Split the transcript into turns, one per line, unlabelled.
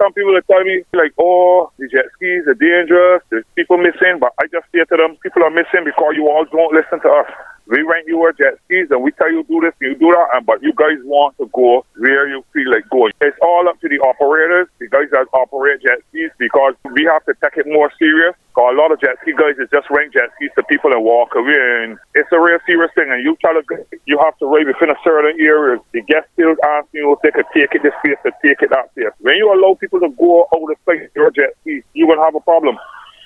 some people that tell me, like, oh, the jet skis are dangerous, there's people missing, but I just say to them, people are missing because you all don't listen to us. We rent you a jet skis and we tell you do this, you do that, but you guys want to go where you feel like going. It's all up to the operators, the guys that operate jet skis, because we have to take it more serious. Because a lot of jet ski guys is just rent jet skis to people and walk away, and it's a real serious thing. And you tell a guy you have to ride within a certain area. The guests still ask you if they could take it this place or take it that place. When you allow people to go out of sight your jet skis, you're going to have a problem.